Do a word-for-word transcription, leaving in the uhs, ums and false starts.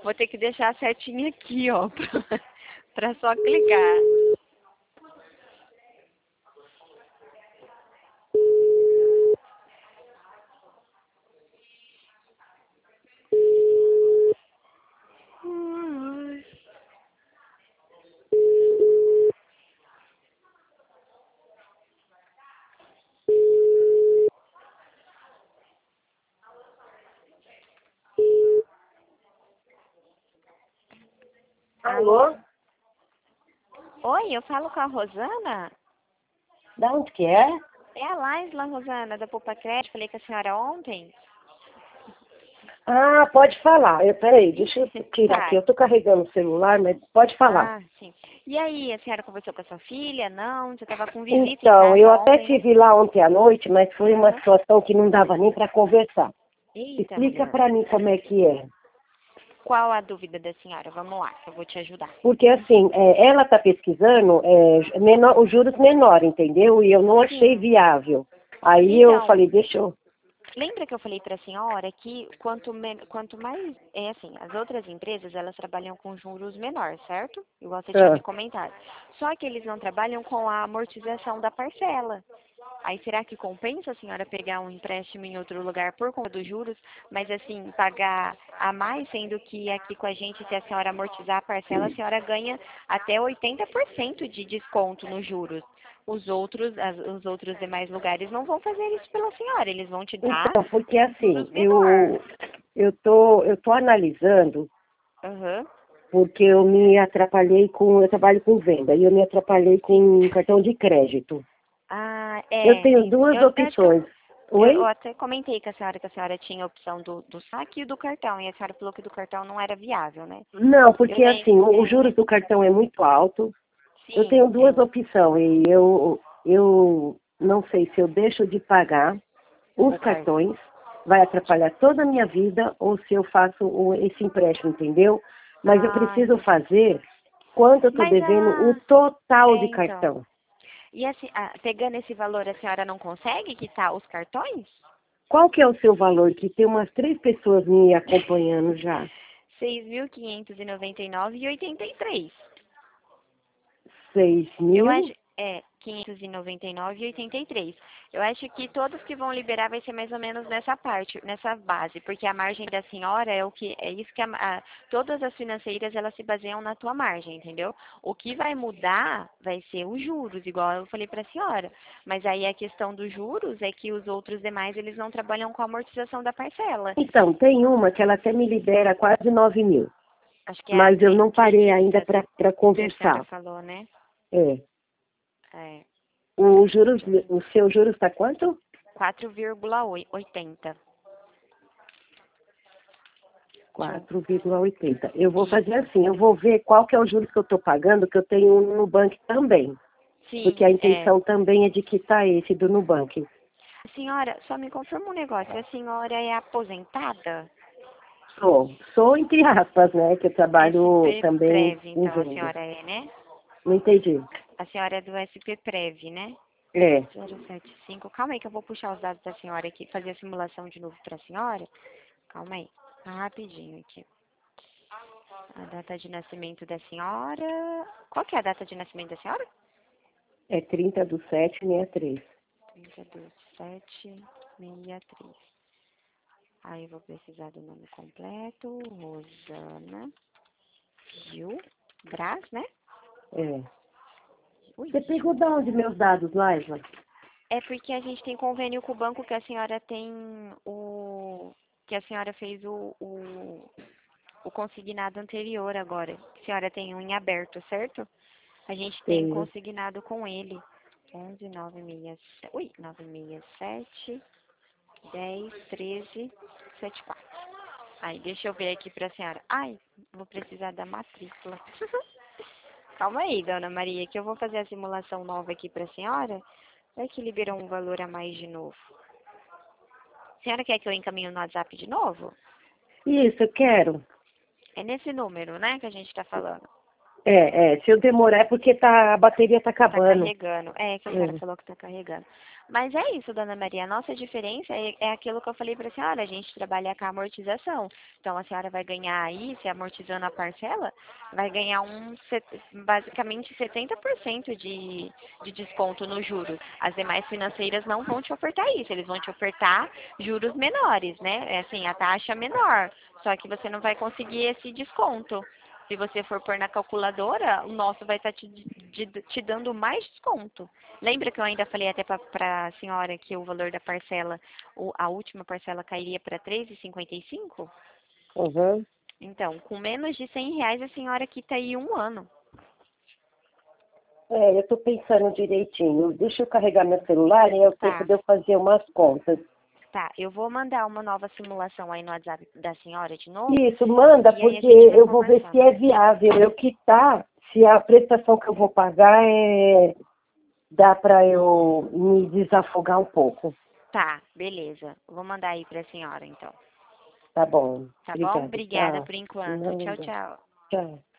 Vou ter que deixar a setinha aqui, ó, pra, pra só clicar. Alô? Oi, eu falo com a Rosana? Da onde que é? É a Laisla, Rosana, da Poupa Crédito. Falei com a senhora ontem. Ah, pode falar. Eu, peraí, deixa eu tirar Tá. aqui. Eu tô carregando o celular, mas pode falar. Ah, sim. E aí, a senhora conversou com a sua filha? Não? Você estava com visita em Então, eu casa até ontem, né? estive lá ontem à noite, mas foi uma Aham. situação que não dava nem para conversar. Eita, Explica mulher. para mim como é que é. Qual a dúvida da senhora? Vamos lá, eu vou te ajudar. Porque, assim, é, ela está pesquisando é, menor, os juros menores, entendeu? E eu não achei Sim. viável. Aí eu Então, falei, deixa eu... lembra que eu falei para a senhora que quanto, men- quanto mais, é assim, as outras empresas, elas trabalham com juros menores, certo? Igual você tinha me Ah, comentado. Só que eles não trabalham com a amortização da parcela. Aí será que compensa a senhora pegar um empréstimo em outro lugar por conta dos juros, mas assim, pagar a mais, sendo que aqui com a gente, se a senhora amortizar a parcela, a senhora ganha até oitenta por cento de desconto nos juros. Os outros, as- os outros demais lugares não vão fazer isso pela senhora, eles vão te dar então, porque assim, juros menor. eu eu tô, eu tô analisando, Aham, porque eu me atrapalhei com, eu trabalho com venda, e eu me atrapalhei sim. com cartão de crédito. Ah, Eu é. tenho duas Eu acho que eu, opções. eu, eu Oi? até comentei com a senhora que a senhora tinha a opção do, do saque e do cartão, e a senhora falou que do cartão não era viável, né? Não, Eu porque lembro. assim, os É, juros do cartão é muito alto. Eu sim, tenho é. duas opções, e eu, eu não sei se eu deixo de pagar os O cartão. cartões, vai atrapalhar toda a minha vida, ou se eu faço o- esse empréstimo, entendeu? Mas eu Ah, preciso entendi. fazer quanto eu estou Mas devendo o a. total É, de então. cartão. E assim, ah, pegando esse valor, a senhora não consegue quitar os cartões? Qual que é o seu valor? Que tem umas três pessoas me acompanhando já. Seis mil quinhentos e noventa e nove e oitenta e três. Seis Eu mil? acho, é, quinhentos e noventa e nove e oitenta e três. Eu acho que todos que vão liberar vai ser mais ou menos nessa parte, nessa base, porque a margem da senhora é o que, é isso que a, a- todas as financeiras elas se baseiam na tua margem, entendeu? O que vai mudar vai ser os juros, igual eu falei para a senhora. Mas aí a questão dos juros é que os outros demais eles não trabalham com a amortização da parcela. Então, tem uma que ela até me libera quase nove mil. Acho que é a Mas eu cre- não parei ainda credita para que a senhora conversar. falou, né? É. É, O juros, o seu juros está quanto? quatro vírgula oitenta. Deixa eu. quatro vírgula oitenta. Eu vou fazer Isso. assim, eu vou ver qual que é o juros que eu estou pagando, que eu tenho um no Nubank também. Porque Sim, a é. intenção também é de quitar esse do Nubank. Senhora, só me confirma um negócio. A senhora é aposentada? Sou, sou entre aspas, né? Que eu S trabalho P também Prev, em então, a vendas. senhora é, né? Não entendi. A senhora é do S P Prev, né? É, zero sete cinco. Calma aí que eu vou puxar os dados da senhora aqui, fazer a simulação de novo para a senhora. Calma aí. Tá rapidinho aqui. A data de nascimento da senhora. Qual que é a data de nascimento da senhora? é trinta do sete, sessenta e três. trinta do sete, sessenta e três. Aí eu vou precisar do nome completo. Rosana Gil Braz, né? É. Ui, Você pegou de onde meus dados, Laila? é porque a gente tem convênio com o banco que a senhora tem o. Que a senhora fez o, o, o consignado anterior agora. A senhora tem um em aberto, certo? A gente tem Tenho. consignado com ele. onze, nove seis sete. Ui, nove seis sete, dez, treze, setenta e quatro. Aí, deixa eu ver aqui pra senhora. Ai, vou precisar da matrícula. Calma aí, dona Maria, que eu vou fazer a simulação nova aqui pra senhora. Vai que liberou um valor a mais de novo. A senhora quer que eu encaminhe no WhatsApp de novo? Isso, eu quero. É nesse número, né, que a gente tá falando. É, é. Se eu demorar é porque tá, a bateria tá Tá acabando. carregando. É, que a senhora É. falou que tá carregando. Mas é isso, dona Maria. A nossa diferença é, é aquilo que eu falei para a senhora. A gente trabalha com a amortização. Então, a senhora vai ganhar aí, se amortizando a parcela, vai ganhar um, set- basicamente setenta por cento de, de desconto no juro. As demais financeiras não vão te ofertar isso. Eles vão te ofertar juros menores, né? É assim, a taxa menor. Só que você não vai conseguir esse desconto. Se você for pôr na calculadora, o nosso vai estar te, te, te dando mais desconto. Lembra que eu ainda falei até para a senhora que o valor da parcela, o, a última parcela cairia para três reais e cinquenta e cinco? Uhum. Então, com menos de cem reais a senhora quita aí um ano. É, eu estou pensando direitinho. Deixa eu carregar meu celular e é o tempo Tá, de eu fazer umas contas. tá. Eu vou mandar uma nova simulação aí no WhatsApp da senhora de novo. Isso, manda, E aí a porque gente vai eu vou ver se conversando. é viável eu quitar, se a prestação que eu vou pagar é, dá para eu me desafogar um pouco. Tá, beleza. Vou mandar aí para a senhora então. Tá bom. Tá bom? Obrigada. Obrigada Tchau. por enquanto. Tchau, Nada. tchau. Tchau.